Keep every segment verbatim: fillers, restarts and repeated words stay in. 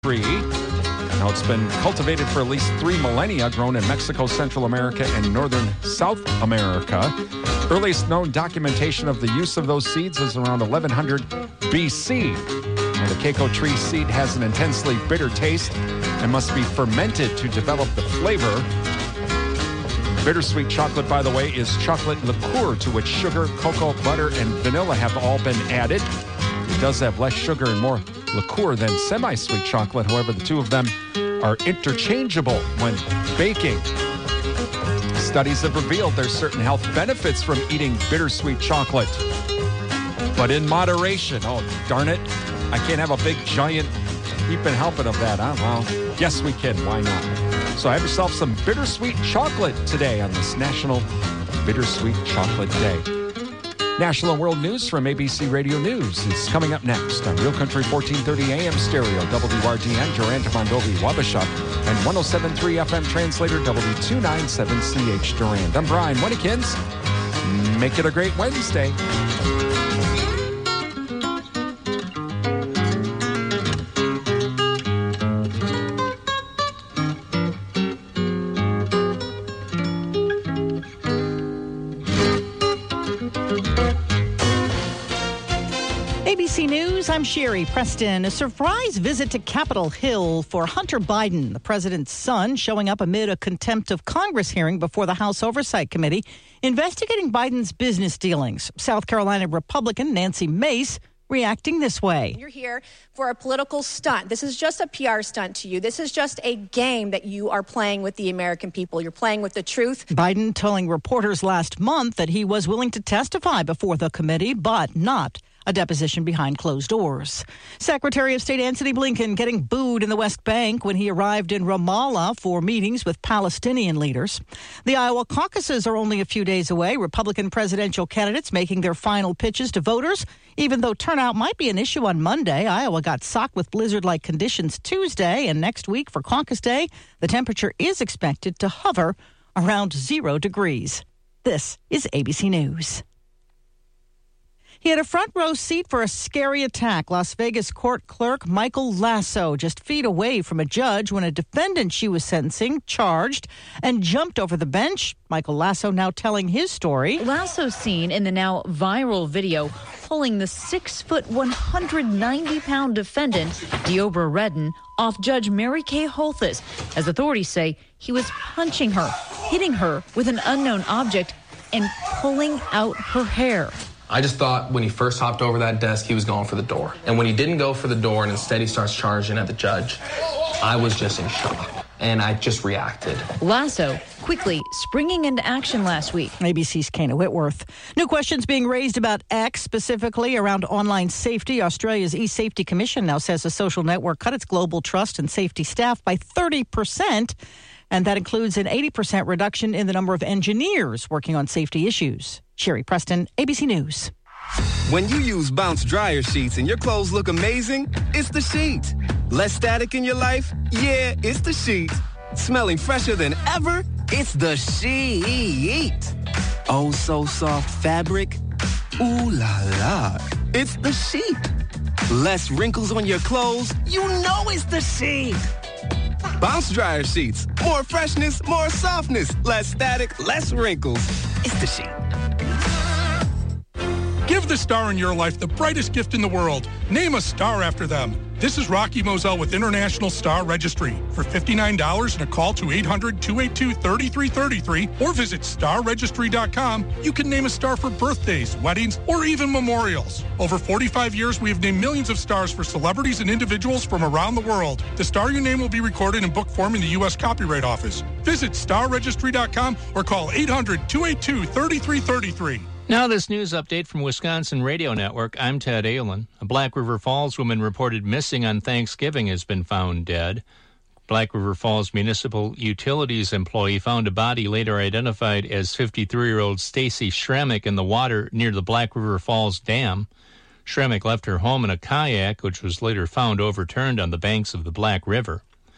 tree. Now, it's been cultivated for at least three millennia, grown in Mexico, Central America, and northern South America. Earliest known documentation of the use of those seeds is around eleven hundred B C. Now, the Keiko tree seed has an intensely bitter taste and must be fermented to develop the flavor. Bittersweet chocolate, by the way, is chocolate liqueur to which sugar, cocoa, butter, and vanilla have all been added. It does have less sugar and more liqueur than semi-sweet chocolate. However, the two of them are interchangeable when baking. Studies have revealed there's certain health benefits from eating bittersweet chocolate, but in moderation. Oh, darn it. I can't have a big, giant heaping helping of that, huh? Well, yes, we can. Why not? So have yourself some bittersweet chocolate today on this National Bittersweet Chocolate Day. National and world news from A B C Radio News is coming up next on Real Country fourteen thirty A M stereo, W R D N, Durant, Mondovi, Wabasha, and one oh seven point three F M translator, W two ninety-seven C H Durant. I'm Brian Winnekins. Make it a great Wednesday. A B C News, I'm Sherry Preston. A surprise visit to Capitol Hill for Hunter Biden, the president's son, showing up amid a contempt of Congress hearing before the House Oversight Committee investigating Biden's business dealings. South Carolina Republican Nancy Mace reacting this way. You're here for a political stunt. This is just a P R stunt to you. This is just a game that you are playing with the American people. You're playing with the truth. Biden telling reporters last month that he was willing to testify before the committee, but not a deposition behind closed doors. Secretary of State Antony Blinken getting booed in the West Bank when he arrived in Ramallah for meetings with Palestinian leaders. The Iowa caucuses are only a few days away. Republican presidential candidates making their final pitches to voters. Even though turnout might be an issue on Monday, Iowa got socked with blizzard-like conditions Tuesday, and next week for caucus day, the temperature is expected to hover around zero degrees. This is A B C News. He had a front row seat for a scary attack. Las Vegas court clerk Michael Lasso just feet away from a judge when a defendant she was sentencing charged and jumped over the bench. Michael Lasso now telling his story. Lasso seen in the now viral video pulling the six foot, one hundred ninety pound defendant, Deobra Redden, off Judge Mary Kay Holthus. As authorities say, he was punching her, hitting her with an unknown object, and pulling out her hair. I just thought when he first hopped over that desk, he was going for the door. And when he didn't go for the door and instead he starts charging at the judge, I was just in shock. And I just reacted. Lasso quickly springing into action last week. A B C's Kana Whitworth. New questions being raised about X, specifically around online safety. Australia's eSafety Commission now says the social network cut its global trust and safety staff by thirty percent. And that includes an eighty percent reduction in the number of engineers working on safety issues. Sherry Preston, A B C News. When you use Bounce dryer sheets and your clothes look amazing, it's the sheet. Less static in your life? Yeah, it's the sheet. Smelling fresher than ever? It's the sheet. Oh, so soft fabric? Ooh la la. It's the sheet. Less wrinkles on your clothes? You know it's the sheet. Bounce dryer sheets. More freshness, more softness. Less static, less wrinkles. It's the sheet. Give the star in your life the brightest gift in the world. Name a star after them. This is Rocky Moselle with International Star Registry. For fifty-nine dollars and a call to eight hundred, two eight two, three three three three or visit star registry dot com, you can name a star for birthdays, weddings, or even memorials. Over forty-five years, we have named millions of stars for celebrities and individuals from around the world. The star you name will be recorded in book form in the U S Copyright Office. Visit star registry dot com or call eight hundred, two eight two, three three three three. Now this news update from Wisconsin Radio Network. I'm Ted Aylin. A Black River Falls woman reported missing on Thanksgiving has been found dead. Black River Falls Municipal Utilities employee found a body later identified as fifty-three-year-old Stacy Shremick in the water near the Black River Falls Dam. Shremick left her home in a kayak, which was later found overturned on the banks of the Black River.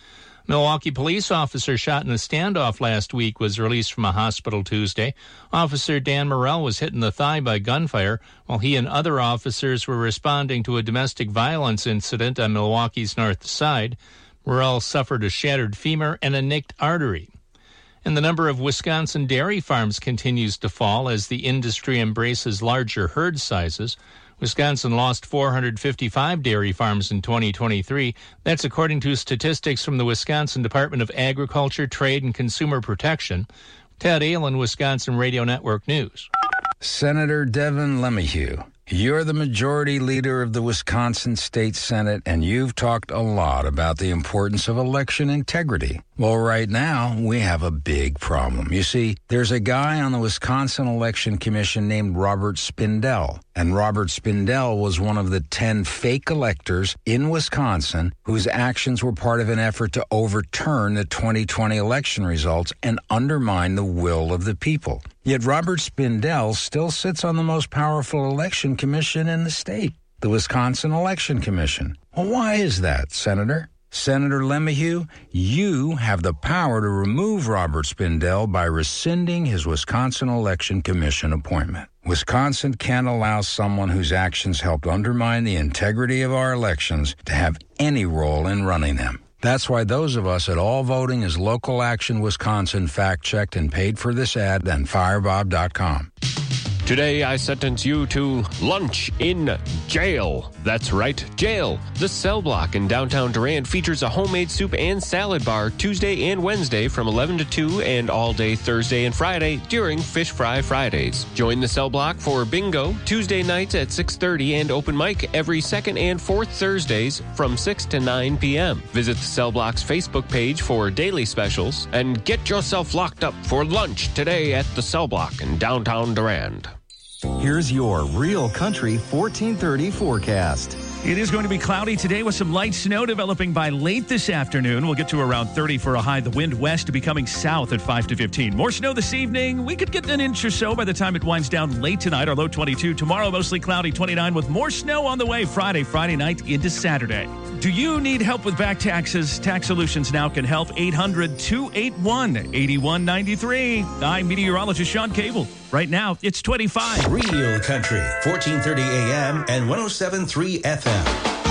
Milwaukee police officer shot in a standoff last week was released from a hospital Tuesday. Officer Dan Morrell was hit in the thigh by gunfire while he and other officers were responding to a domestic violence incident on Milwaukee's north side. Morrell suffered a shattered femur and a nicked artery. And the number of Wisconsin dairy farms continues to fall as the industry embraces larger herd sizes. Wisconsin lost four hundred fifty-five dairy farms in twenty twenty-three. That's according to statistics from the Wisconsin Department of Agriculture, Trade, and Consumer Protection. Ted Allen, Wisconsin Radio Network News. Senator Devin LeMahieu, you're the majority leader of the Wisconsin State Senate, and you've talked a lot about the importance of election integrity. Well, right now, we have a big problem. You see, there's a guy on the Wisconsin Election Commission named Robert Spindell, and Robert Spindell was one of the ten fake electors in Wisconsin whose actions were part of an effort to overturn the twenty twenty election results and undermine the will of the people. Yet Robert Spindell still sits on the most powerful election commission in the state, the Wisconsin Election Commission. Well, why is that, Senator? Senator LeMahieu, you have the power to remove Robert Spindell by rescinding his Wisconsin Election Commission appointment. Wisconsin can't allow someone whose actions helped undermine the integrity of our elections to have any role in running them. That's why those of us at All Voting is Local Action Wisconsin fact-checked and paid for this ad on Firebob dot com. Today, I sentence you to lunch in jail. That's right, jail. The Cell Block in downtown Durand features a homemade soup and salad bar Tuesday and Wednesday from eleven to two and all day Thursday and Friday during Fish Fry Fridays. Join the Cell Block for bingo Tuesday nights at six thirty and open mic every second and fourth Thursdays from six to nine p.m. Visit the Cell Block's Facebook page for daily specials and get yourself locked up for lunch today at the Cell Block in downtown Durand. Here's your Real Country fourteen thirty forecast. It is going to be cloudy today with some light snow developing by late this afternoon. We'll get to around thirty for a high. The wind west to be coming south at five to fifteen. More snow this evening. We could get an inch or so by the time it winds down late tonight. Our low twenty-two. Tomorrow, mostly cloudy, twenty-nine, with more snow on the way Friday, Friday night into Saturday. Do you need help with back taxes? Tax Solutions Now can help. eight hundred, two eight one, eight one nine three. I'm meteorologist Sean Cable. Right now, it's twenty-five. Real Country, fourteen thirty A M and one oh seven point three F M.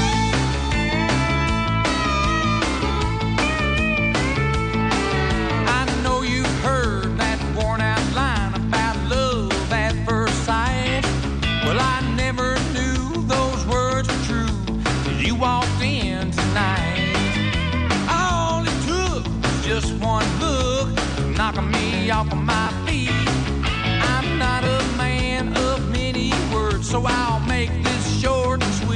I know you've heard that worn-out line about love at first sight. Well, I never knew those words were true till you walked in tonight. All it took was just one look, knocking me off of my feet. I'm not a man of many words, so I'll make this short and sweet.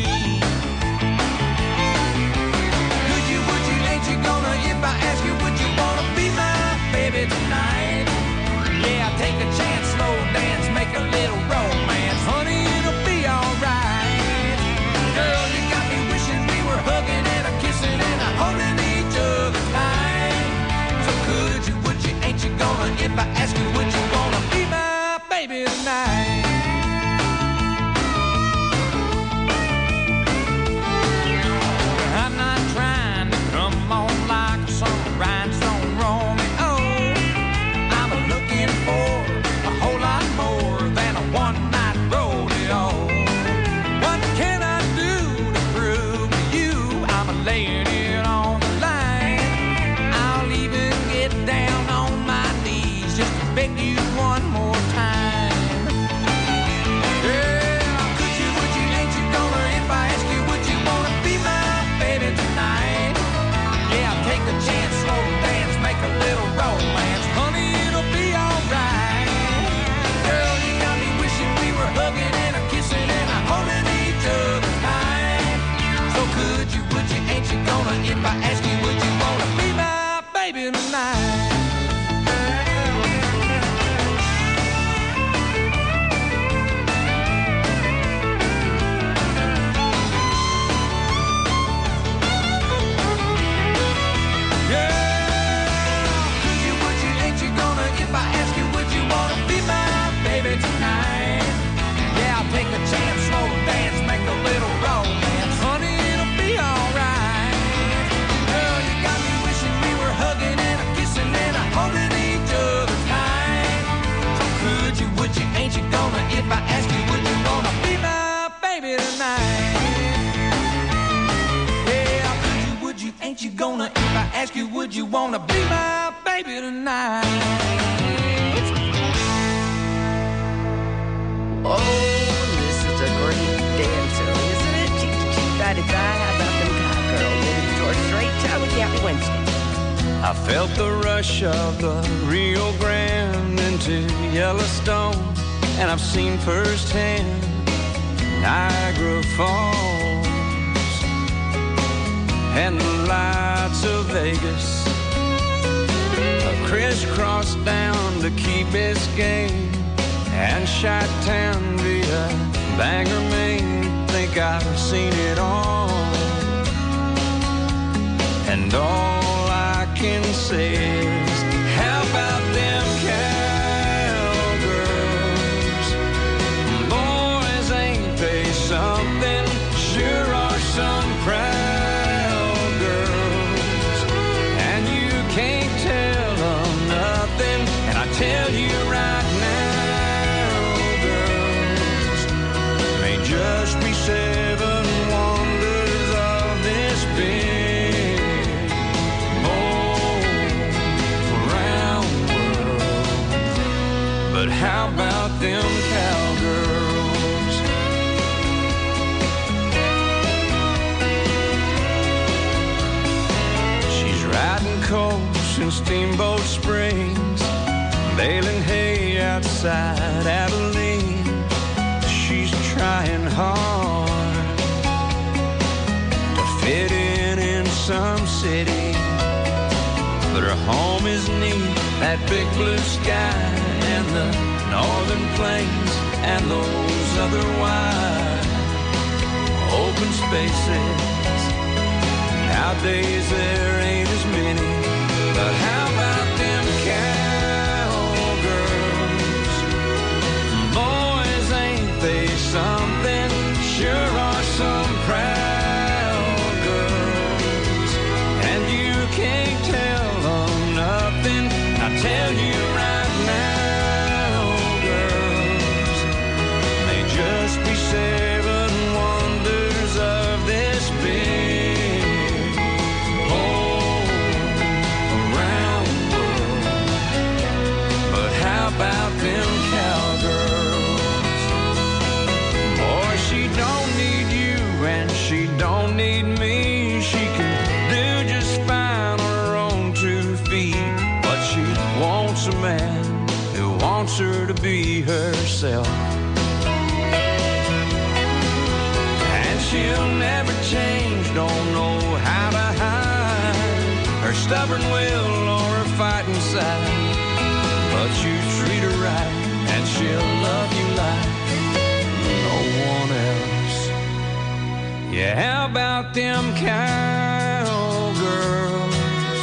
Could you, would you, ain't you gonna, if I ask you, would you wanna be my baby tonight? Yeah, take a chance, slow dance, make a little romance. Honey, it'll be alright. Girl, you got me wishing we were hugging and a kissing and a holding each other tight. So could you, would you, ain't you gonna, if I ask you, would you wanna be my baby tonight? I'm not trying to come on like some rhinestone Romeo. I'm looking for a whole lot more than a one-night rodeo. What can I do to prove to you I'm laying it on the line? I'll even get down on my knees just to beg you one more time. Yeah, could you, would you, ain't you gonna, if I ask you, would you wanna be my baby tonight? Yeah, take a chance, slow dance, make a little romance. Honey, it'll be alright. Girl, you got me wishing we were hugging and a kissing and a holding each other tight. So could you, would you, ain't you gonna, if I ask you, would you wanna be my baby tonight? Tonight, yeah, I'll take a chance, slow dance, make a little romance. Honey, it'll be alright. wanna, if I ask you, would you wanna be my baby tonight? Oh, this is a great dancer, isn't it? Cheek to cheek, eye to eye, how about them cowgirls? It's George Strait, time with Happy Wednesday. I felt the rush of the Rio Grande into Yellowstone, and I've seen firsthand Niagara Falls and the lights of Vegas. I crisscrossed down to Key Biscayne and Chi-Town via Bangor, Maine. Think I've seen it all, and all I can say is, how about them cowgirls? Boys, ain't they something? Sure are some proud girls, and you can't tell them nothing. And I tell you right now, girls, may just be seven wonders of this big how about them cowgirls? She's riding coast in Steamboat Springs, baling hay outside Abilene. She's trying hard to fit in in some city, but her home is neat, that big blue sky and the northern plains and those other wide open spaces. Nowadays there ain't as many, but how about them cowgirls? Boys, ain't they something? Sure are some proud girls, and you can't tell them nothing. I tell you right now, girls, may just be seven wonders of this big whole around world. But how about them cowgirls? Boy, she don't need you and she don't need me. She can do just fine on her own two feet, but she wants a man who wants her to be herself. And she'll never change, don't know how to hide her stubborn will or her fighting side. But you treat her right and she'll love you like no one else. Yeah, how about them cowgirls?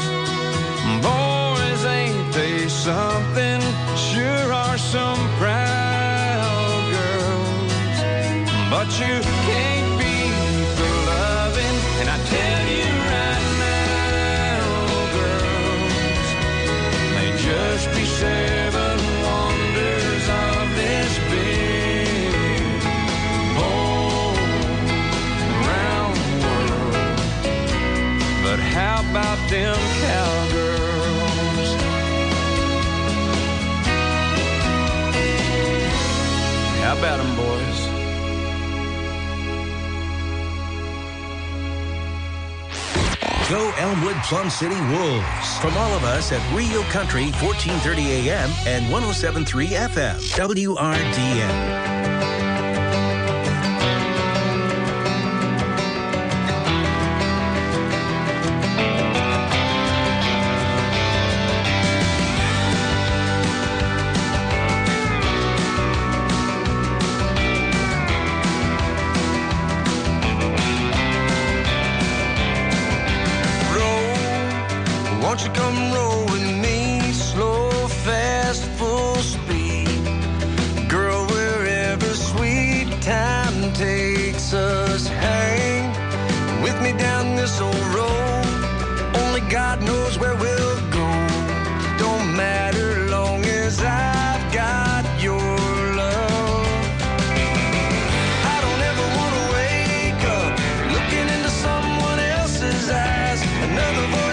Boys, ain't they something? Sure are some proud girls, but you can't beat the loving. And I tell you right now, girls, may just be seven wonders of this big whole round world. But how about them cowgirls? How about them, boys? Go Elmwood Plum City Wolves. From all of us at Rio Country, fourteen thirty A M and one oh seven point three F M, W R D N. Won't you come roll with me, slow, fast, full speed, girl, wherever sweet time takes us. Hang with me down this old road, only God knows where we'll go. Don't matter long as I've got your love. I don't ever want to wake up looking into someone else's eyes, another voice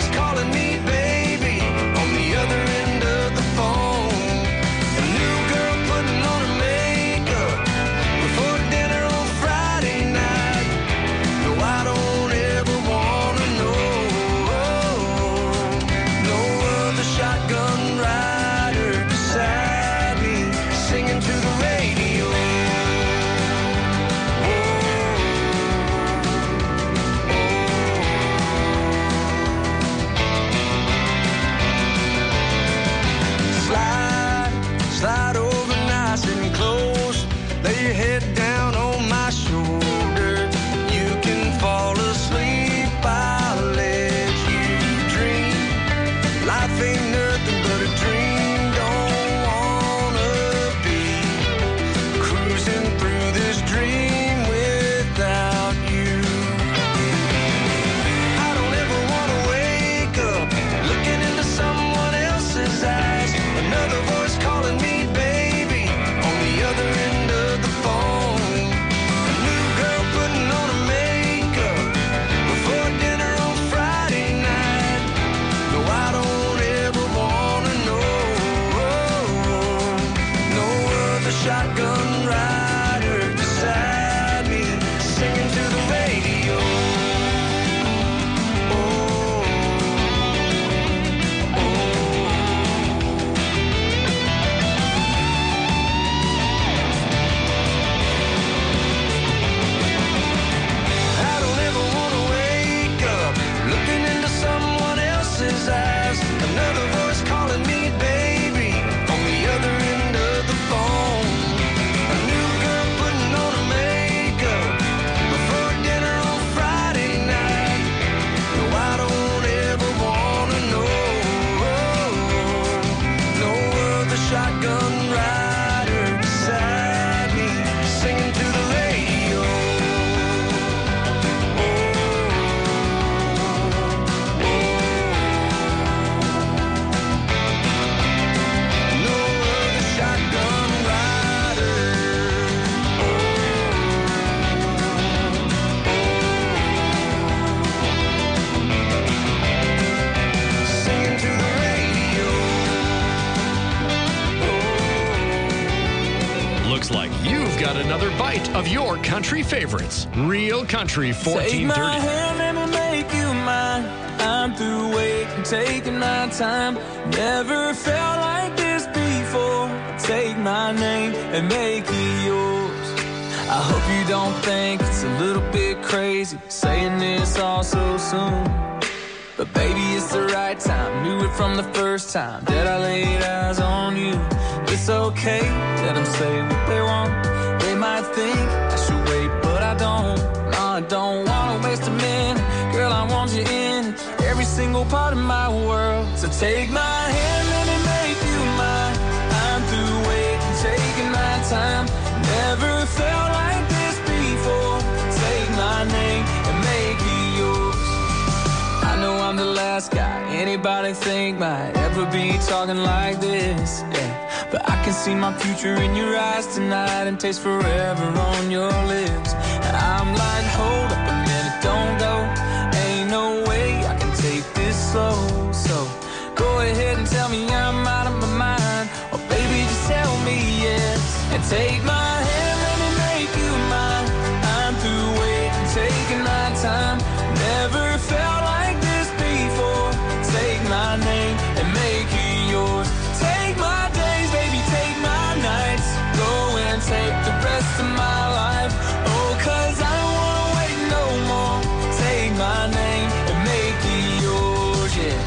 you've got another bite of your country favorites. Real Country fourteen thirty. Take my hand, let me make you mine. I'm through waiting, taking my time. Never felt like this before. Take my name and make it yours. I hope you don't think it's a little bit crazy saying this all so soon. But baby, it's the right time. Knew it from the first time that I laid eyes on you. It's okay, let them say what they want. They might think I should wait, but I don't. No, I don't wanna waste a minute. Girl, I want you in every single part of my world. So take my hand, let me make you mine. I'm through waiting, taking my time. Never felt like this before. Take my name and make it yours. I know I'm the last guy anybody think might ever be talking like this, yeah. But I can see my future in your eyes tonight and taste forever on your lips. And I'm like, hold up a minute, don't go. Ain't no way I can take this slow. So go ahead and tell me I'm out of my mind. Or baby, just tell me yes. And take my hand, let me make you mine. I'm through waiting, taking my time. Never felt like this before. Take my name and make it yours. Take my days, baby, take my nights. Go and take the rest of my life. Oh, cause I don't wanna wait no more. Take my name and make it yours, yeah.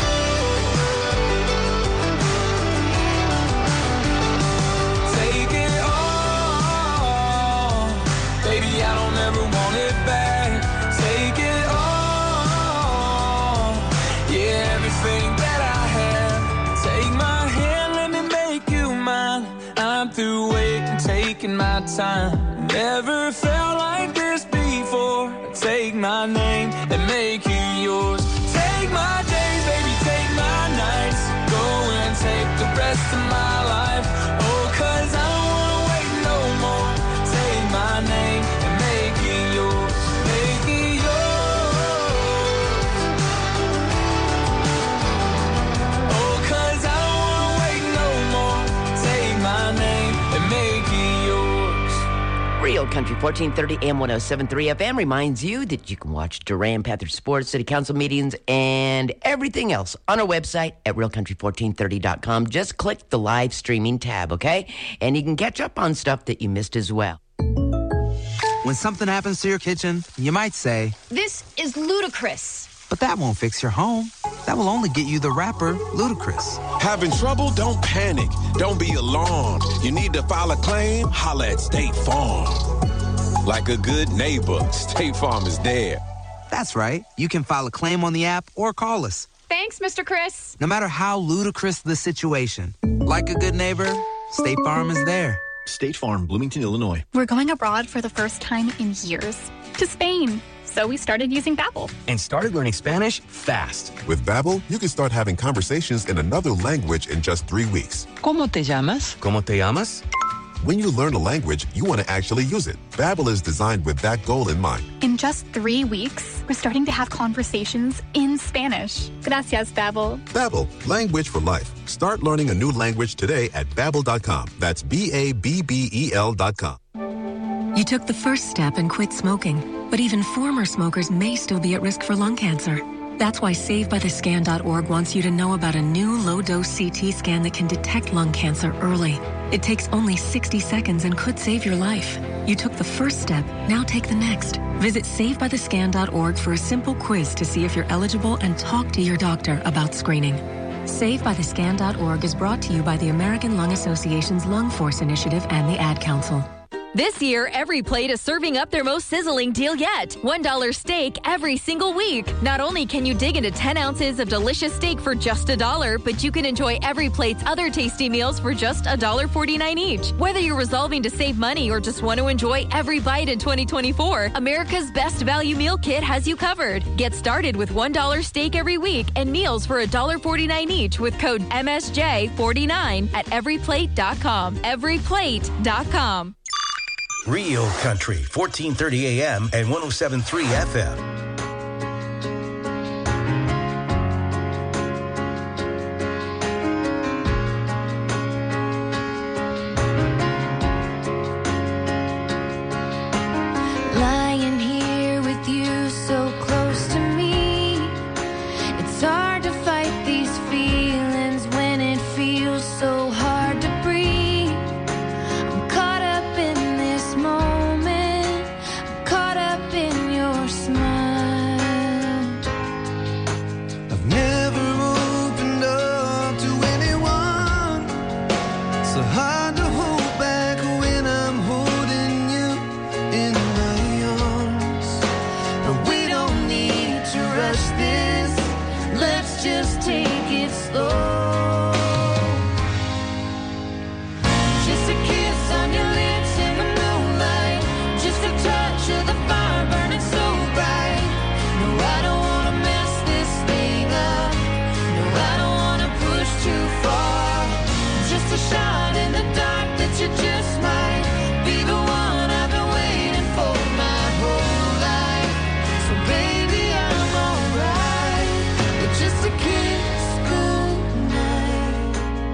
Take it all. Baby, I don't ever want it back. Take it all. Yeah, everything that I have. Take my hand, let me make you mine. I'm through waiting, taking my time. Never felt like this before. Take my name and make it yours. Take my days, baby, take my nights. Go and take the rest of my life. Oh, cause I don't wanna wait no more. Take my name and make it yours. Make it yours. Oh, cause I don't wanna wait no more. Take my name and make it yours. Real Country fourteen thirty A M one oh seven point three F M reminds you that you can watch Duran Panther Sports, City Council meetings, and everything else on our website at real country fourteen thirty dot com. Just click the live streaming tab, okay? And you can catch up on stuff that you missed as well. When something happens to your kitchen, you might say, "This is ludicrous." but that won't fix your home. That will only get you the rapper, Ludacris. Having trouble? Don't panic. Don't be alarmed. You need to file a claim? Holla at State Farm. Like a good neighbor, State Farm is there. That's right. You can file a claim on the app or call us. Thanks, Mister Chris. No matter how ludicrous the situation, like a good neighbor, State Farm is there. State Farm, Bloomington, Illinois. We're going abroad for the first time in years. To Spain. So we started using Babbel. And started learning Spanish fast. With Babbel, you can start having conversations in another language in just three weeks. ¿Cómo te llamas? ¿Cómo te llamas? When you learn a language, you want to actually use it. Babbel is designed with that goal in mind. In just three weeks, we're starting to have conversations in Spanish. Gracias, Babbel. Babbel, language for life. Start learning a new language today at babbel dot com. That's B A B B E L dot com. You took the first step and quit smoking, but even former smokers may still be at risk for lung cancer. That's why save by the scan dot org wants you to know about a new low-dose C T scan that can detect lung cancer early. It takes only sixty seconds and could save your life. You took the first step, now take the next. Visit save by the scan dot org for a simple quiz to see if you're eligible and talk to your doctor about screening. save by the scan dot org is brought to you by the American Lung Association's Lung Force Initiative and the Ad Council. This year, Every Plate is serving up their most sizzling deal yet. one dollar steak every single week. Not only can you dig into ten ounces of delicious steak for just a dollar, but you can enjoy Every Plate's other tasty meals for just one dollar and forty-nine cents each. Whether you're resolving to save money or just want to enjoy every bite in twenty twenty-four, America's Best Value Meal Kit has you covered. Get started with one dollar steak every week and meals for one dollar and forty-nine cents each with code M S J forty-nine at every plate dot com. every plate dot com. Real Country, fourteen thirty A M and one oh seven point three F M. hard to fight these feelings when it feels so hard to breathe. I'm caught up in this moment, I'm caught up in your smile. I've never opened up to anyone. So hard to hold back when I'm holding you in my arms. But we don't need to rush this. Let's just take it slow. Just a kiss on your lips in the moonlight. Just a touch of the fire burning so bright. No, I don't wanna mess this thing up. No, I don't wanna push too far. Just a shot in the dark that you just might be the one I've been waiting for my whole life. So baby, I'm alright with just a kiss goodnight.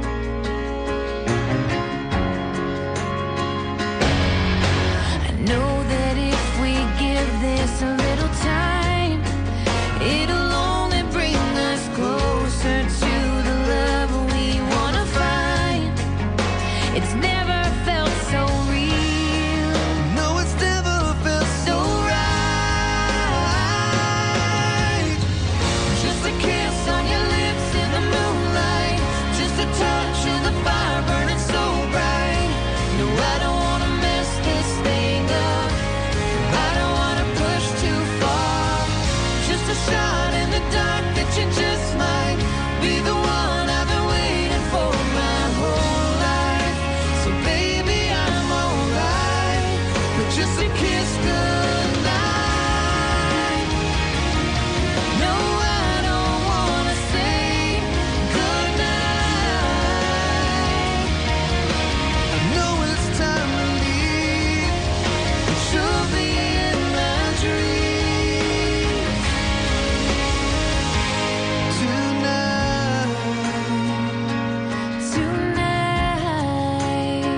I know that if we give this a little time, it'll only bring us closer to the love we wanna find. It's never felt so real. No, it's never felt so right. Just a kiss on your lips in the moonlight. Just a touch of the fire burning so bright. No, I don't wanna mess this thing up. I don't wanna push too far. Just a shot in the dark that you just might be the one I've been waiting for my whole life. So baby, I'm alright with just a kiss goodnight. No, I don't wanna say goodnight. I know it's time to leave, but you'll be in my dreams tonight. Tonight.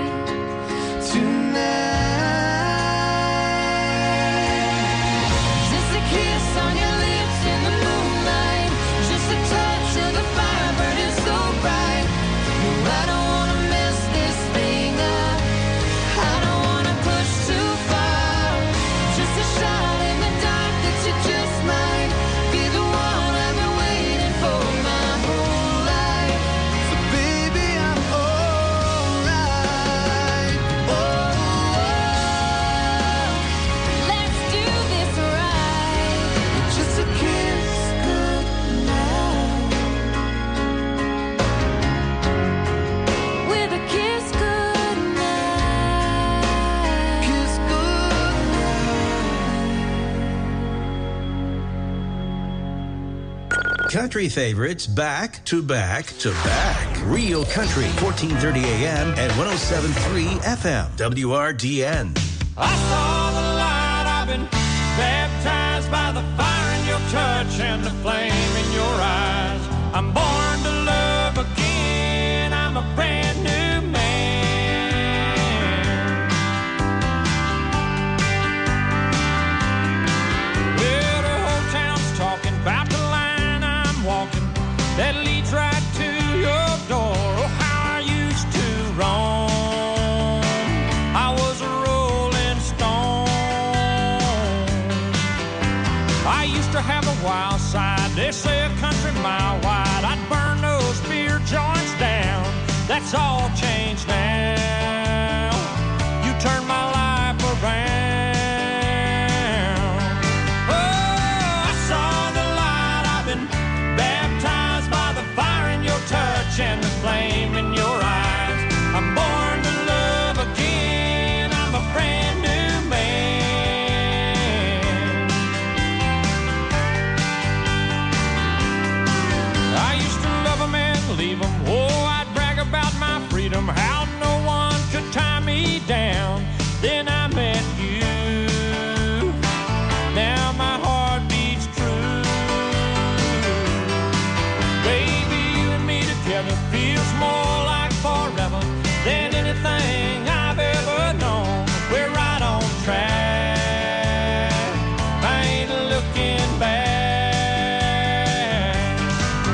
Tonight. Just a kiss on your lips in the moonlight. Just a touch of the fire burning so bright. No, I don't wanna mess this thing up. I don't wanna push too far. Just a shot in the dark that you just might be the one I've been waiting for my whole life. So baby, I'm alright. Oh, let's do this right. Just a kiss goodnight. With a kiss goodnight. Kiss goodnight. Country favorites back to back to back. Real Country, fourteen thirty A M and one oh seven point three F M. W R D N. I saw the light, I've been baptized by the fire in your touch and the flame in your eyes. I'm born to love again, I'm a brand new man. Well, the whole town's talking about the line I'm walking that leads right to your door. Oh, how I used to roam. I was a rolling stone. I used to have a wild side. They say a country mile wide. I'd burn those beer joints down. That's all changed now. You turned my life around. Oh, I saw the light. I've been baptized by the fire in your touch and the flame in your eyes. I'm born to love again. I'm a brand new man. I used to love 'em and leave 'em. Oh, I'd brag about my freedom, how no one could tie me down. Then I met you. Now my heart beats true. Baby, you and me together feels more like forever than anything I've ever known. We're right on track. I ain't looking back.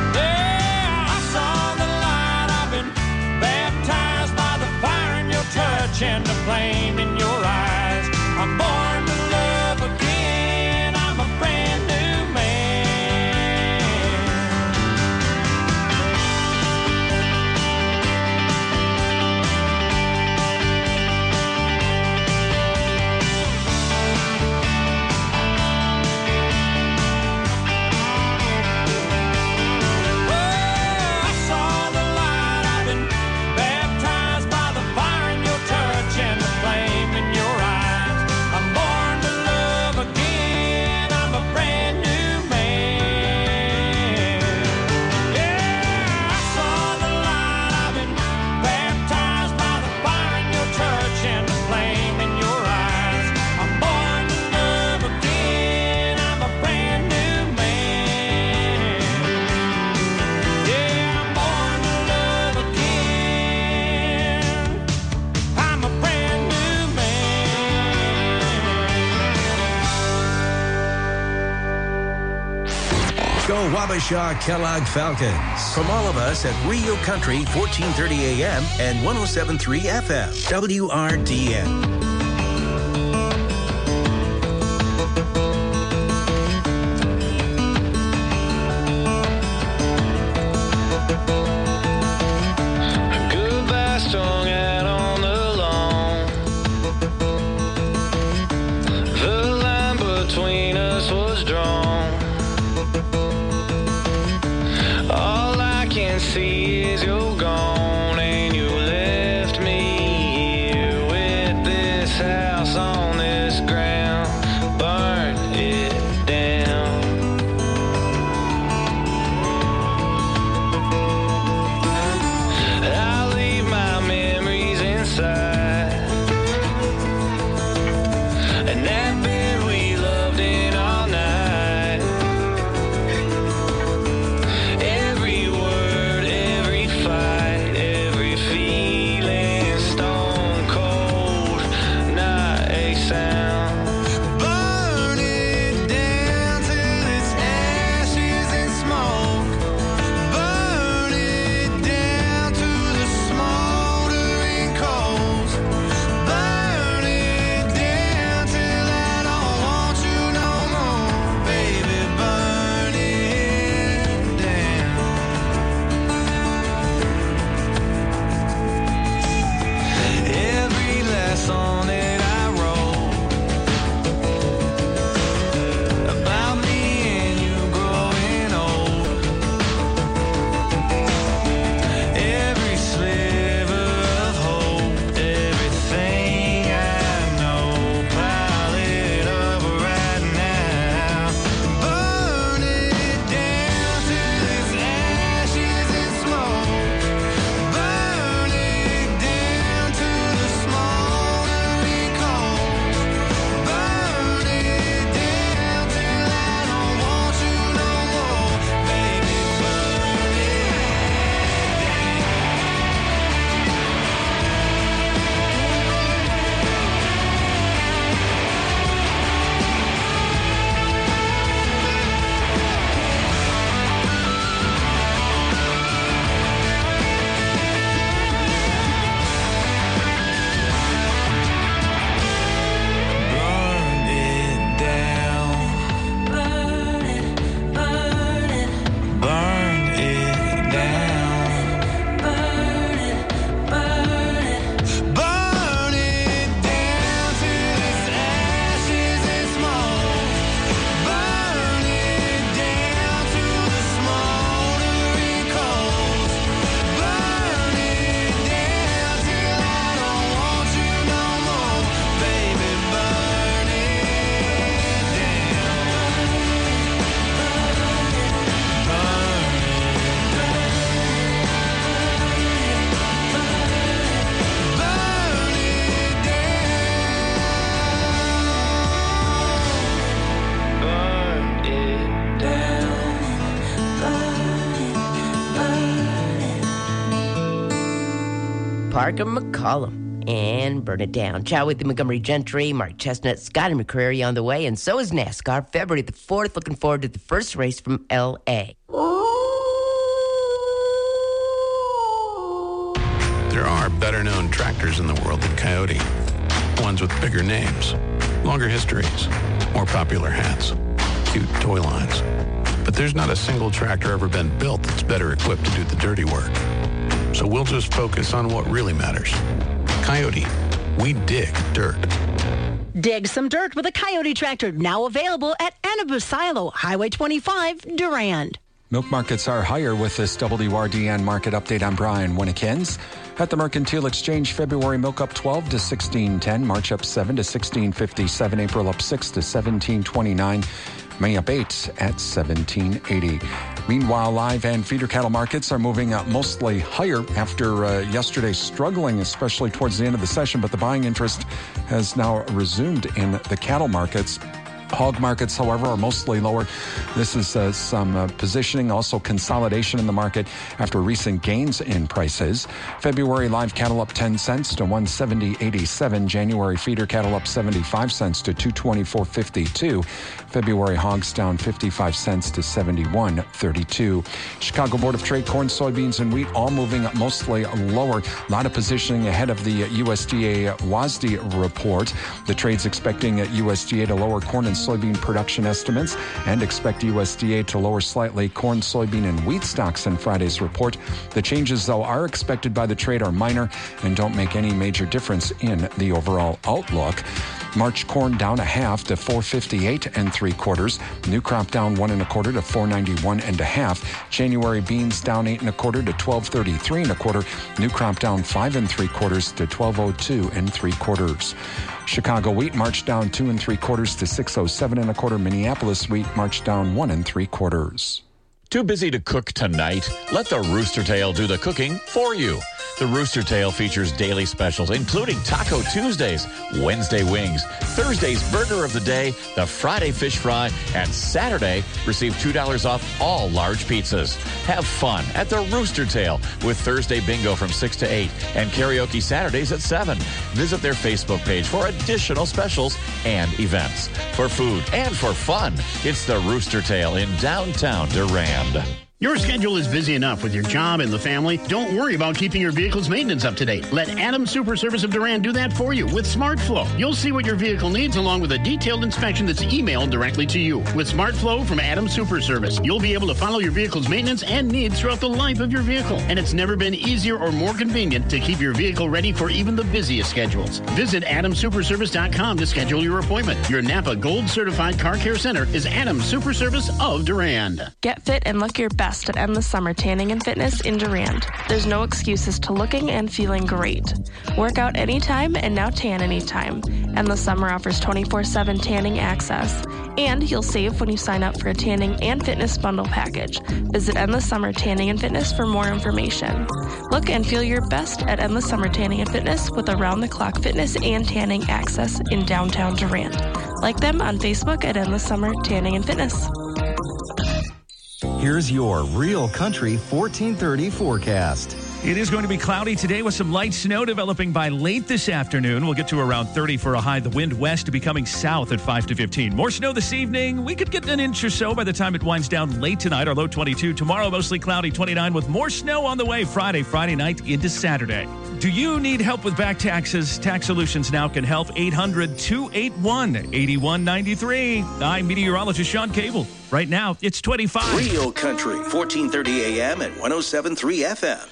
Wabasha Kellogg Falcons. From all of us at Rio Country, fourteen thirty A M and one oh seven point three F M, W R D N. Parker McCollum and Burn It Down. Ciao with the Montgomery Gentry, Mark Chestnut, Scotty McCreary on the way, and so is NASCAR. February the fourth, looking forward to the first race from L A. There are better-known tractors in the world than Coyote. Ones with bigger names, longer histories, more popular hats, cute toy lines. But there's not a single tractor ever been built that's better equipped to do the dirty work. So we'll just focus on what really matters. Coyote, we dig dirt. Dig some dirt with a Coyote tractor, now available at Annabu Silo, Highway twenty-five, Durand. Milk markets are higher with this W R D N market update. I'm Brian Winnikins. At the Mercantile Exchange, February milk up twelve to sixteen ten, March up seven to sixteen fifty-seven, April up six to seventeen twenty-nine, May up eight at seventeen eighty. Meanwhile, live and feeder cattle markets are moving up mostly higher after uh, yesterday struggling, especially towards the end of the session, but the buying interest has now resumed in the cattle markets. Hog markets, however, are mostly lower. This is uh, some uh, positioning, also consolidation in the market after recent gains in prices. February live cattle up ten cents to one seventy eighty-seven. January feeder cattle up seventy-five cents to two twenty-four fifty-two. February hogs down fifty-five cents to seventy-one thirty-two. Chicago Board of Trade, corn, soybeans, and wheat all moving mostly lower. A lot of positioning ahead of the U S D A W A S D report. The trade's expecting U S D A to lower corn and soybean production estimates and expect U S D A to lower slightly corn, soybean, and wheat stocks in Friday's report. The changes, though, are expected by the trade are minor and don't make any major difference in the overall outlook. March corn down a half to four fifty-eight and three quarters. New crop down one and a quarter to four ninety-one and a half. January beans down eight and a quarter to twelve thirty-three and a quarter. New crop down five and three quarters to twelve oh two and three quarters. Chicago wheat marched down two and three quarters to six oh seven and a quarter. Minneapolis wheat marched down one and three quarters. Too busy to cook tonight? Let the Rooster Tail do the cooking for you. The Rooster Tail features daily specials, including Taco Tuesdays, Wednesday wings, Thursday's burger of the day, the Friday fish fry, and Saturday, receive two dollars off all large pizzas. Have fun at the Rooster Tail with Thursday bingo from six to eight and karaoke Saturdays at seven. Visit their Facebook page for additional specials and events. For food and for fun, it's the Rooster Tail in downtown Durand. Your schedule is busy enough with your job and the family. Don't worry about keeping your vehicle's maintenance up to date. Let Adams Super Service of Durand do that for you with SmartFlow. You'll see what your vehicle needs along with a detailed inspection that's emailed directly to you. With SmartFlow from Adams Super Service, you'll be able to follow your vehicle's maintenance and needs throughout the life of your vehicle. And it's never been easier or more convenient to keep your vehicle ready for even the busiest schedules. Visit adams super service dot com to schedule your appointment. Your Napa Gold Certified Car Care Center is Adams Super Service of Durand. Get fit and look your best at Endless Summer Tanning and Fitness in Durand. There's no excuses to looking and feeling great. Work out anytime and now tan anytime. Endless Summer offers twenty-four seven tanning access. And you'll save when you sign up for a tanning and fitness bundle package. Visit Endless Summer Tanning and Fitness for more information. Look and feel your best at Endless Summer Tanning and Fitness with around-the-clock fitness and tanning access in downtown Durand. Like them on Facebook at Endless Summer Tanning and Fitness. Here's your Real Country fourteen thirty forecast. It is going to be cloudy today with some light snow developing by late this afternoon. We'll get to around thirty for a high. The wind west becoming south at five to fifteen. More snow this evening. We could get an inch or so by the time it winds down late tonight. Our low twenty-two. Tomorrow, mostly cloudy, twenty-nine with more snow on the way Friday, Friday night into Saturday. Do you need help with back taxes? Tax Solutions Now can help. eight hundred two eight one eight one nine three. I'm meteorologist Sean Cable. Right now, it's twenty-five. Real Country, fourteen thirty A M and one oh seven point three F M.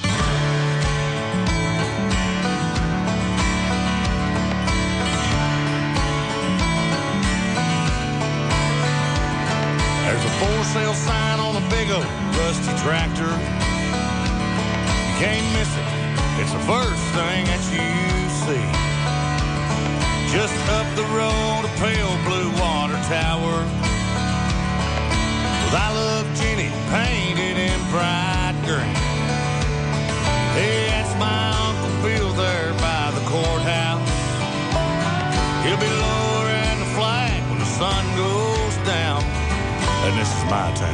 There's a for sale sign on a big old rusty tractor. You can't miss it. It's the first thing that you see. Just up the road, a pale blue water tower with I Love Jenny painted in bright green. Hey, that's my Uncle Bill there by the courthouse. He'll be lowering the flag when the sun goes down. And this is my town.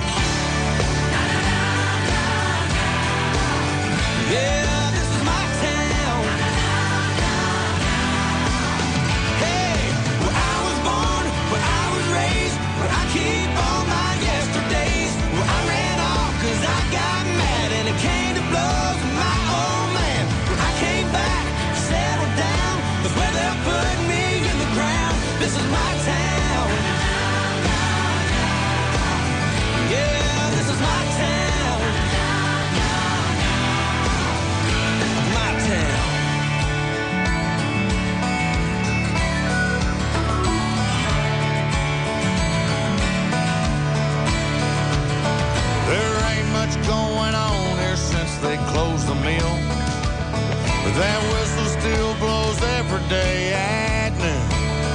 Yeah, this is my town. Hey, where I was born, where I was raised, where I keep all my yesterdays, where I ran off cause I got mad and it came to blows with my old man. When I came back, settled down, that's where they're putting me in the ground. This is my town. Yeah, this is my town. My town. There ain't much going on here since they closed the mill, but that whistle still blows every day at noon.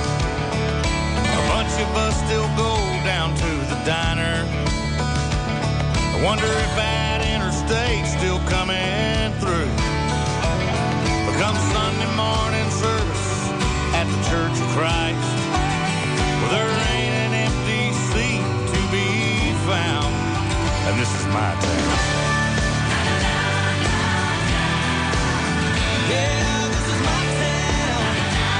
A bunch of us still go down to the diner. I wonder if that interstate's still coming through. But come Sunday morning service at the Church of Christ, well, there ain't my town. Yeah, this is my town.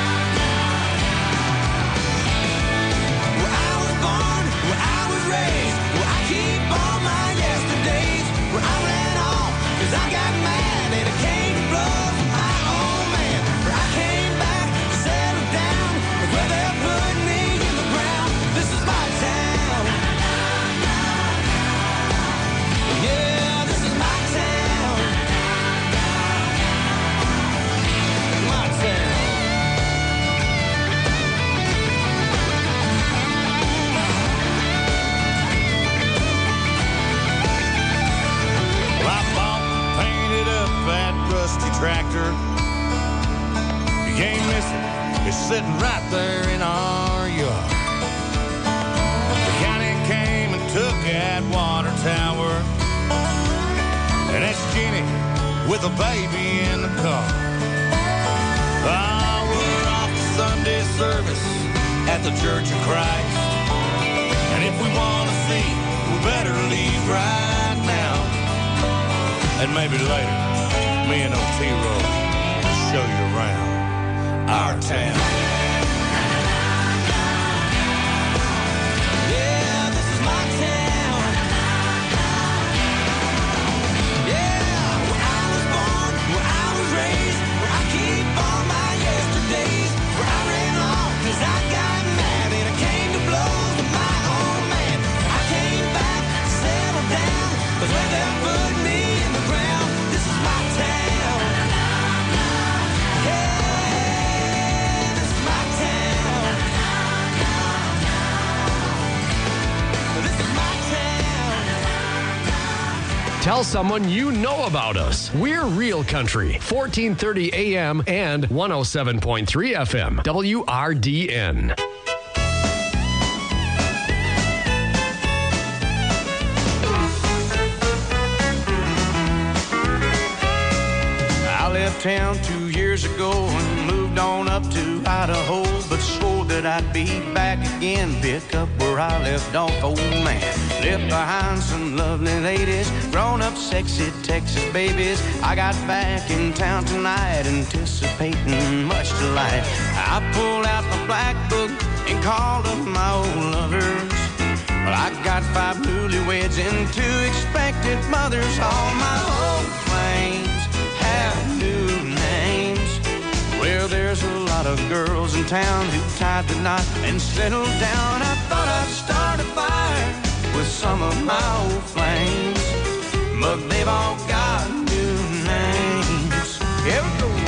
Where I was born, where I was raised, where I keep all my yesterdays, where I ran off, cause I got mad and it came to blows with my old man. Where I came back, settled down, where they put me in the ground. This is my town. Yeah, this is my town. My town. Well, I bought and painted up that rusty tractor. You can't miss it. It's sitting right there in our yard. The county came and took that water tower. And that's Jenny with a baby in the car. Oh, we're off to Sunday service at the Church of Christ. And if we want to see, we better leave right now. And maybe later, me and Otero will show you around our town. Yeah, this is my town. Yeah, where I was born, where I was raised, where I keep all my yesterdays, where I ran off cause I got mad and I came to blows with my old man. I came back, settled down, cause where they put me in the ground. This is my town. Yeah, this is my town. This is my town. Tell someone you know about us. We're Real Country, fourteen thirty A M and one oh seven point three F M, W R D N. I left town two years ago and moved on up to Idaho, but swore that I'd be back again, pick up where I left off, old man. Left behind some lovely ladies, grown-up sexy Texas babies. I got back in town tonight, anticipating much delight. I pulled out my black book and called up my old lovers. Well, I got five newlyweds and two expected mothers. All my old flames have new names. Well, there's a lot of girls in town who tied the knot and settled down. I thought I'd start a fire with some of my old flames, but they've all got new names. Here we go.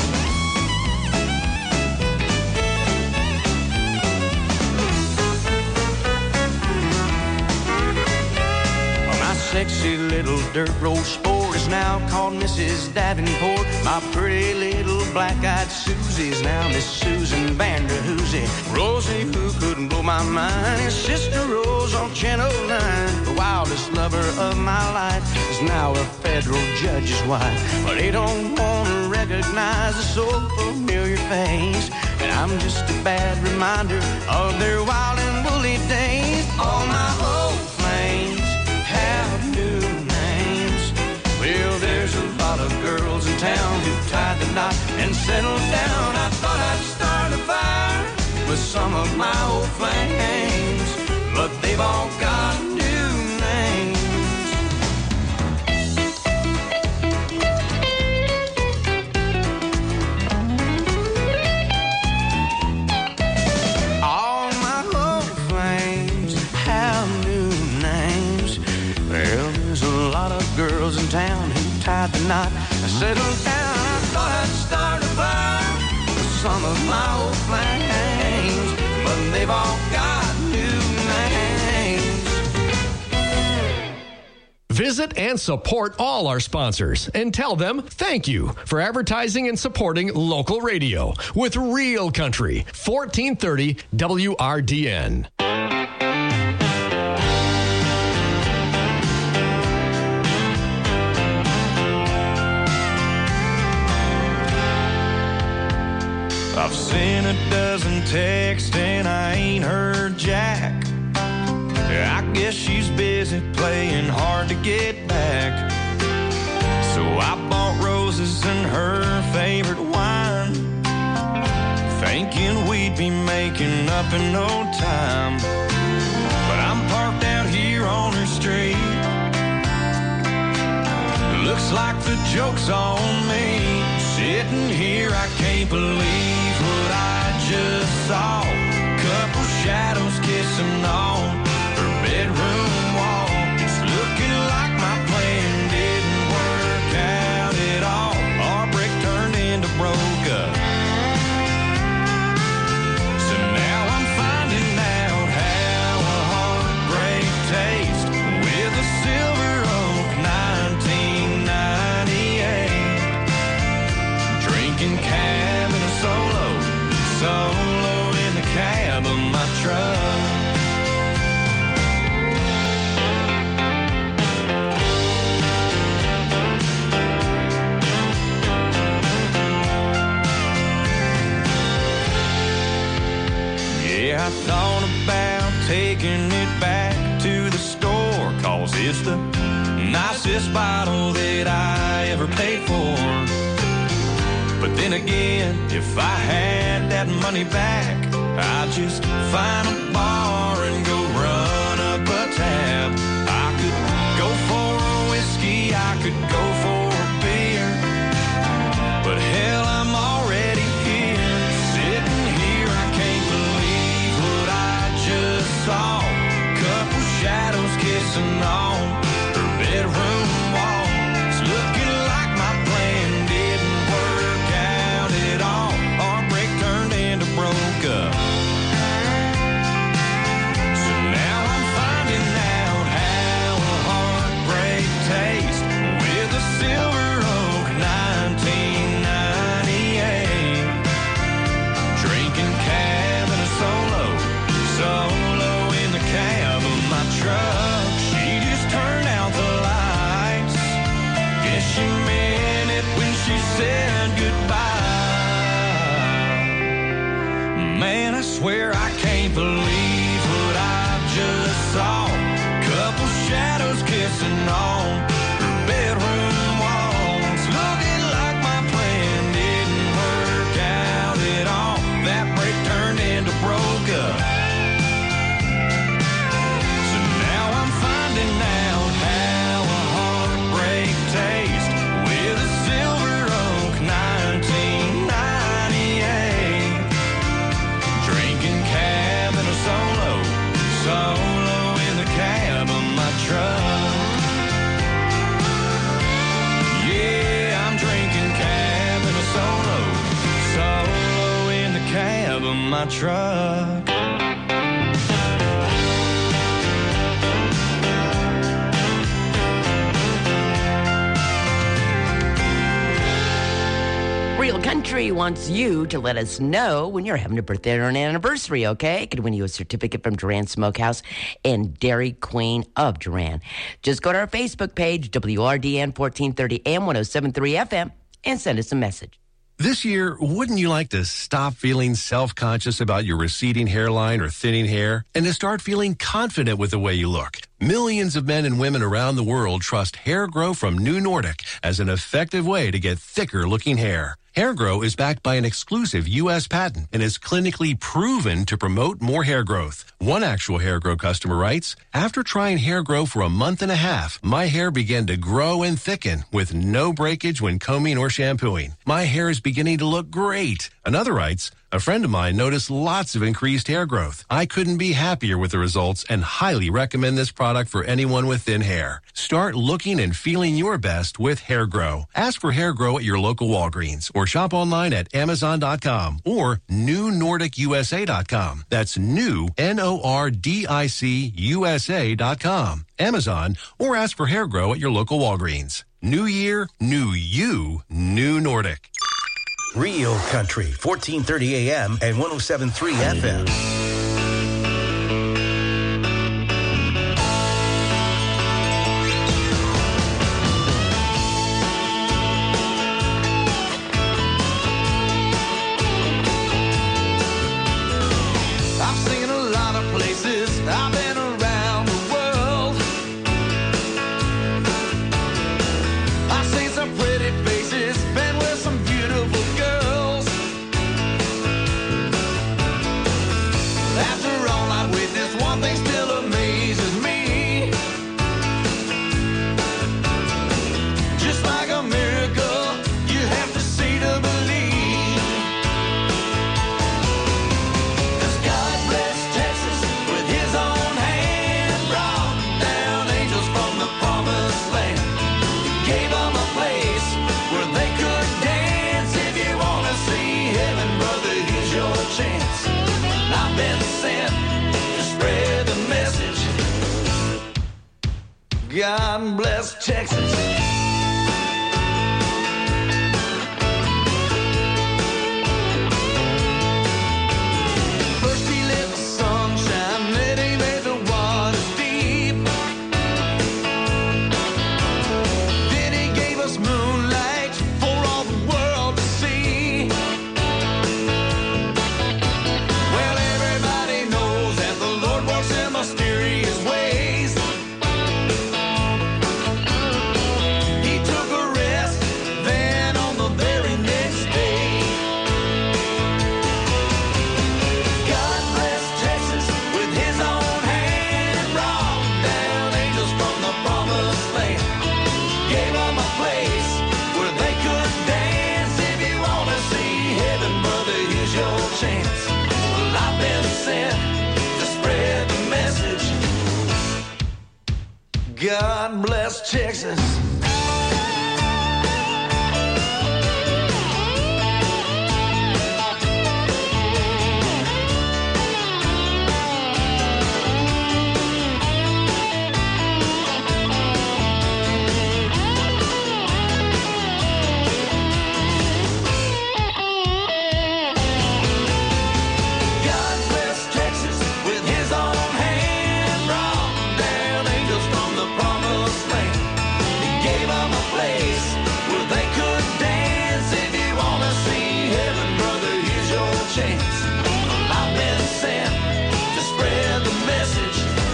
Sexy little dirt road sport is now called Missus Davenport. My pretty little black-eyed Susie's now Miss Susan Vanderhoosie. Rosie, who couldn't blow my mind, is Sister Rose on Channel nine. The wildest lover of my life is now a federal judge's wife. But they don't want to recognize a so familiar face, and I'm just a bad reminder of their wild and woolly days. All my old flames have new names. Well, there's a lot of girls in town who tied the knot and settled down. I thought I'd start a fire with some of my old flames, but they've all got new names. All my old flames have new names. Well, there's a lot of girls in town who tied the knot and settled down. I thought I'd start a fire with some of my old flames, but they've all got new names. Visit and support all our sponsors and tell them thank you for advertising and supporting local radio with Real Country, fourteen thirty W R D N. I've seen a dozen texts and I ain't heard jack. I guess she's busy playing hard to get back. So I bought roses and her favorite wine, thinking we'd be making up in no time. But I'm parked out here on her street. Looks like the joke's on me. Sitting here, I can't believe what I just saw. Couple shadows kissing on her bedroom wall. It's looking like my plan didn't work out at all. Our brick turned into broke up. So now I'm finding out how a heartbreak tastes with a Silver Oak nineteen ninety-eight. Drinking cab in a solo, solo in the cab of my truck. Yeah, I thought about taking it back to the store, 'cause it's the nicest bottle that I ever paid for. But then again, if I had that money back, I'd just find a bar and go run up a tab. I could go for a whiskey, I could go for a beer, but hell, I'm already here. Sitting here, I can't believe what I just saw. Couple shadows kissing on her bedroom wall. It's looking like my plan didn't work out at all. Our break turned into broke up. So now I'm finding out how a heartbreak tastes with a Silver Oak nineteen ninety-eight. Drinking cab in a solo, solo in the cab of my truck. She just turned out the lights. Guess she meant it when she said goodbye. Man, I swear I can't believe what I just saw. Couple shadows kissing on her bedroom walls. Looking like my plan didn't work out at all. That break turned into broke up. So now I'm finding out how a heartbreak tastes with a Silver Oak nineteen ninety-eight. Drinking cab in a solo, solo in the cab of my truck. Yeah, I'm drinking cab in a solo, solo in the cab of my truck. Real Country wants you to let us know when you're having a birthday or an anniversary, okay? It could win you a certificate from Duran Smokehouse and Dairy Queen of Duran. Just go to our Facebook page, W R D N fourteen thirty A M one oh seven point three F M, and send us a message. This year, wouldn't you like to stop feeling self-conscious about your receding hairline or thinning hair and to start feeling confident with the way you look? Millions of men and women around the world trust Hair Grow from New Nordic as an effective way to get thicker-looking hair. Hair Grow is backed by an exclusive U S patent and is clinically proven to promote more hair growth. One actual Hair Grow customer writes, "After trying Hair Grow for a month and a half, my hair began to grow and thicken with no breakage when combing or shampooing. My hair is beginning to look great." Another writes, "A friend of mine noticed lots of increased hair growth. I couldn't be happier with the results and highly recommend this product for anyone with thin hair." Start looking and feeling your best with Hair Grow. Ask for Hair Grow at your local Walgreens or shop online at Amazon dot com or New Nordic U S A dot com. That's new, N O R D I C U S A dot com. Amazon, or ask for Hair Grow at your local Walgreens. New year, new you, New Nordic. Real Country, fourteen thirty A M and one oh seven point three F M. I've seen a lot of places, I've been around the been sent to spread the message. God bless Texas. First he let the sun shine, then he made the waters deep. Then he gave us moonlight for all the world to see. Well, everybody knows that the Lord works in mysterious ways. He took a rest, then on the very next day. God bless Texas with his own hand, brought down angels from the promised land. Gave them a place where they could dance. If you want to see heaven, brother, here's your chance. Well, I've been sent to spread the message. God bless Texas. God bless Texas with his own hand, brought down angels from the promised land. He gave them a place where they could dance. If you want to see heaven, brother, here's your chance. Well, I've been sent to spread the message.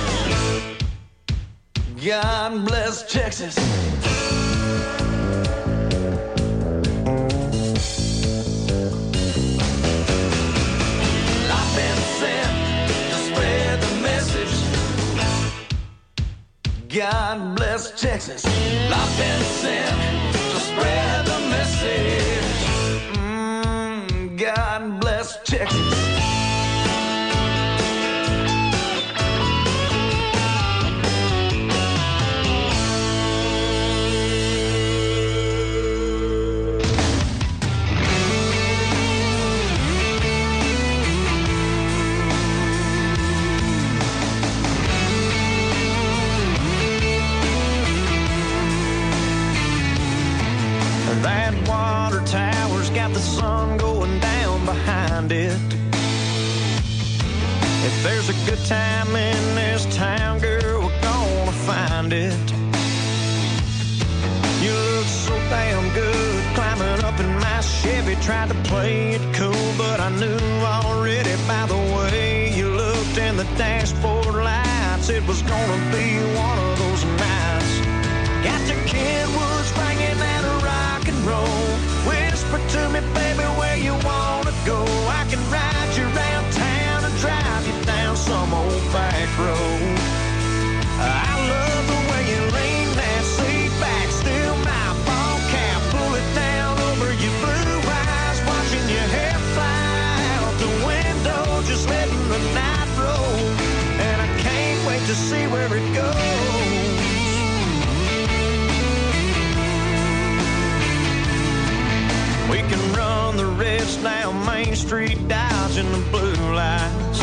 God bless Texas. I've been sent to spread the message. God bless Texas. I've been sent to spread the message. Mm, God bless Texas. That water tower's got the sun going down behind it. If there's a good time in this town, girl, we're gonna find it. You look so damn good climbing up in my Chevy. Tried to play it cool, but I knew already by the way you looked in the dashboard lights it was gonna be one of those nights. Got the Kenwoods bringing that rock and roll. Whisper to me, baby, where you wanna go. I can ride you around town and drive you down some old back road. I love the way you lean that seat back, still my ball cap, pull it down over your blue eyes, watching your hair fly out the window, just letting the night roll. And I can't wait to see where it goes. We can run the rest down Main Street, dodging the blue lights,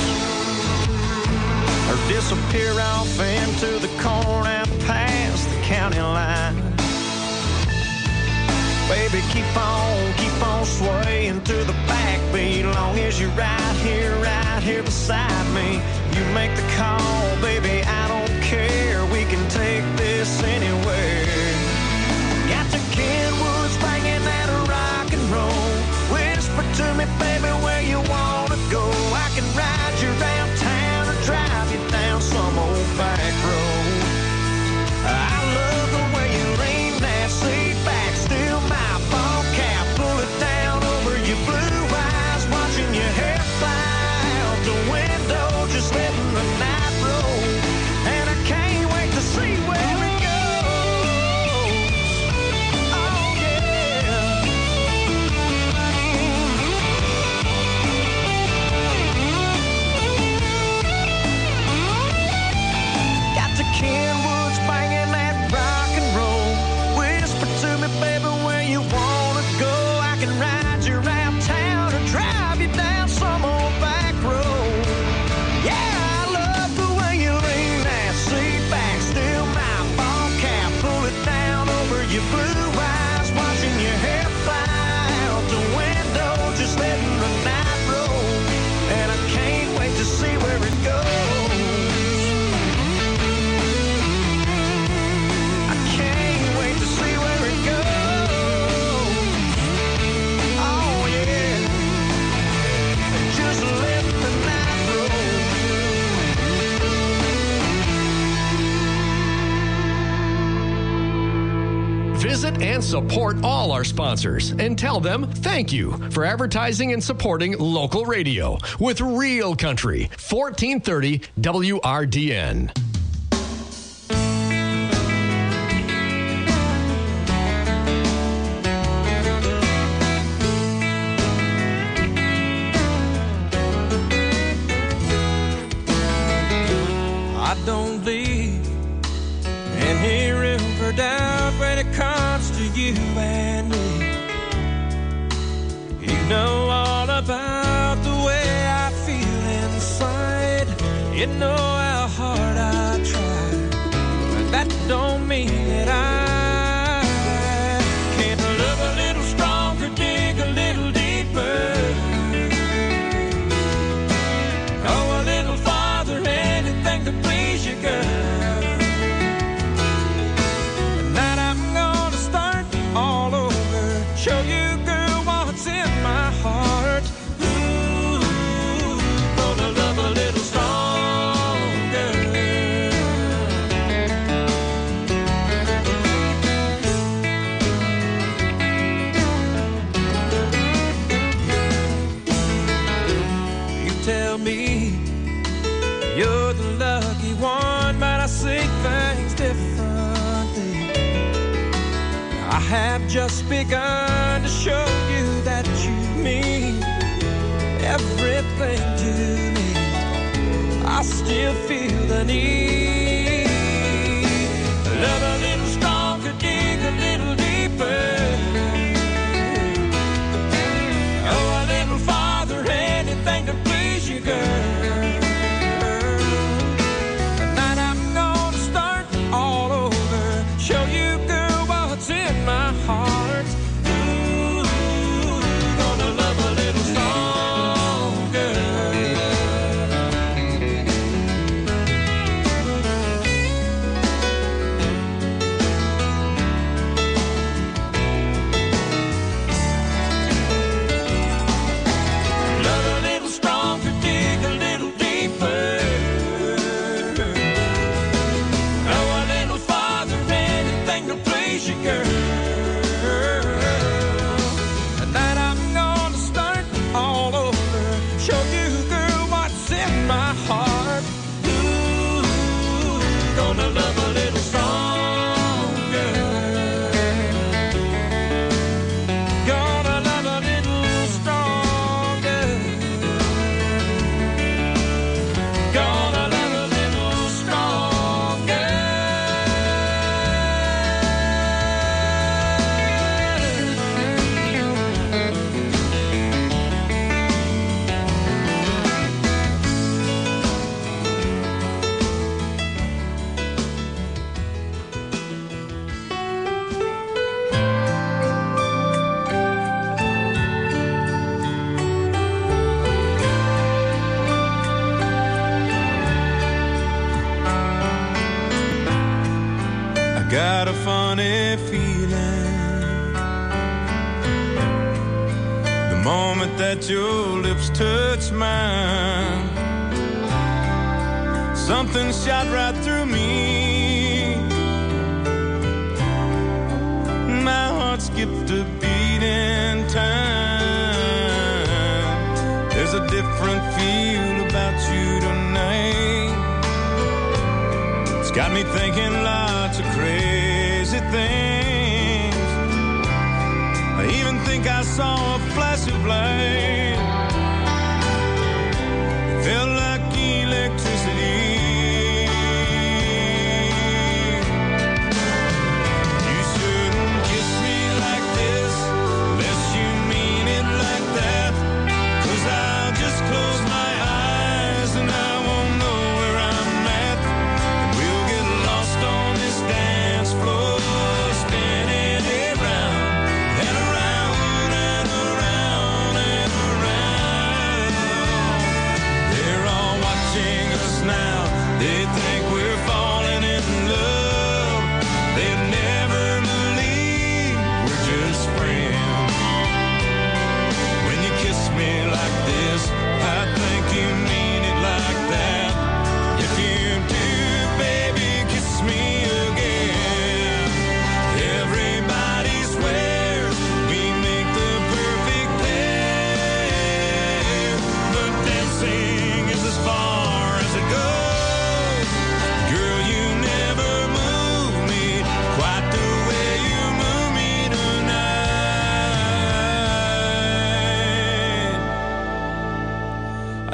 or disappear off into the corn out past the county line. Baby, keep on, keep on swaying to the backbeat, long as you're right here, right here beside me. You make the call, baby, I don't care. We can take this anywhere. Got the Kenwoods banging that rock and roll. Whisper to me, baby, where you wanna go. I can ride you around town or drive you down some old back road. I love the way you lean that seat back, still my ball cap, pull it down over your blue eyes, watching your hair fly out the window, just letting the night roll. support all our sponsors and tell them thank you for advertising and supporting local radio with Real Country, fourteen thirty W R D N. I don't leave any river doubt when it comes to you and me. You know all about the way I feel inside. You know how hard I try, but that don't mean that I can't love a little stronger, dig a little deeper. Oh, a little farther, anything to please you, girl. Tonight I'm gonna start all over, show you, girl, what's in my heart. Ooh, gonna love a little stronger. You tell me you're the lucky one, but I see things differently. I have just begun to show you that you mean everything to me. I still feel the need. Love a little stronger, dig a little deeper. Oh, a little farther, anything to please you, girl. Tonight I'm gonna start all over, show you, girl, what's in my heart. Ooh, gonna love a little stronger. Love a little stronger, dig a little deeper. Oh, a little farther, anything to please you, girl. Tonight I'm gonna start all over, show you, girl, what's in my heart. Ooh, gonna love a little stronger. Gonna love a little stronger. Gonna love a little stronger. I got a funny feeling the moment that your lips touch mine. Something shot right through me. My heart skipped a beat in time. There's a different feel about you tonight. It's got me thinking lots of crazy things. I even think I saw a flash of light. Felt like electricity. You shouldn't kiss me like this unless you mean it like that. 'Cause I'll just close my eyes and I won't know where I'm at. And we'll get lost on this dance floor, spinning around and around and around and around. They're all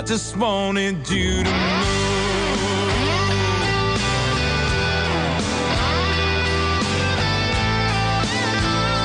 just wanted you to know